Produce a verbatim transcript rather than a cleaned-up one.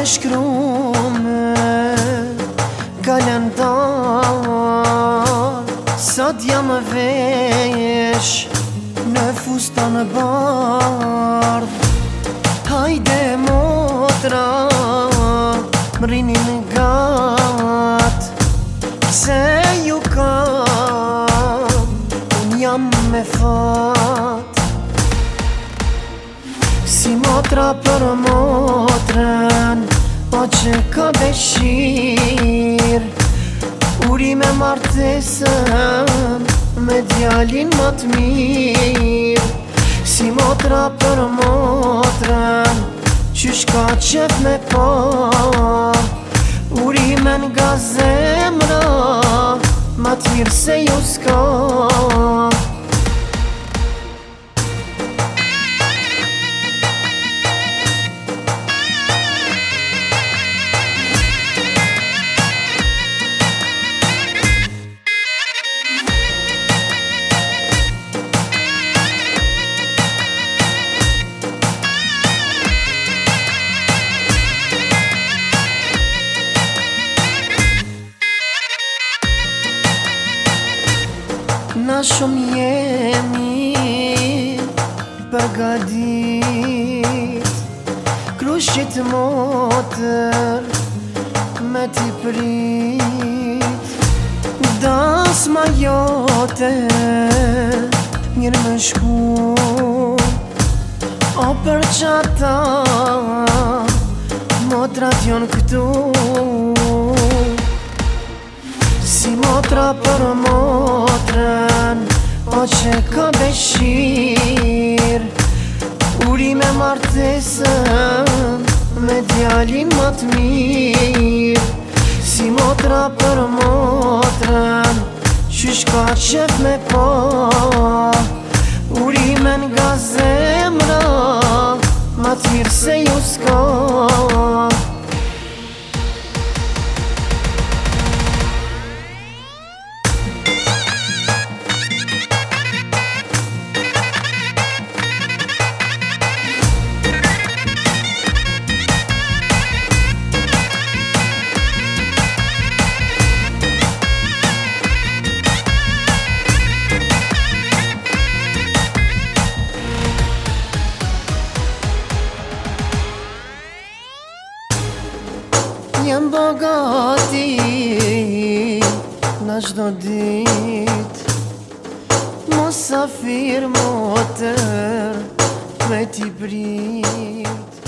shkru me kalendar, sot jam e vesh në fustan e bardh. Hajde motra, mrini në gat, pse ju kam, unë jam me fat. Si motra për motrën, po që ka dëshir, uri me martesën, me djalin më të mirë. Si motra për motrën, qysh ka qef me pa, uri me nga zemra, ma të mirë se ju s'ka. Na shumë jemi përgadit, krushqit motër me t'i prit. Dasma jote mirë me shku, o për qata motrat jon këtu. Si motra për motrën, po që ka dëshir, uri me martesën, me djalin më të mirë. Si motra për motrën, qysh ka qef me pa, uri me nga zemra, ma të mirë se ju s'ka. Jam bogati në çdo dit, mosafir motër me t'i prit.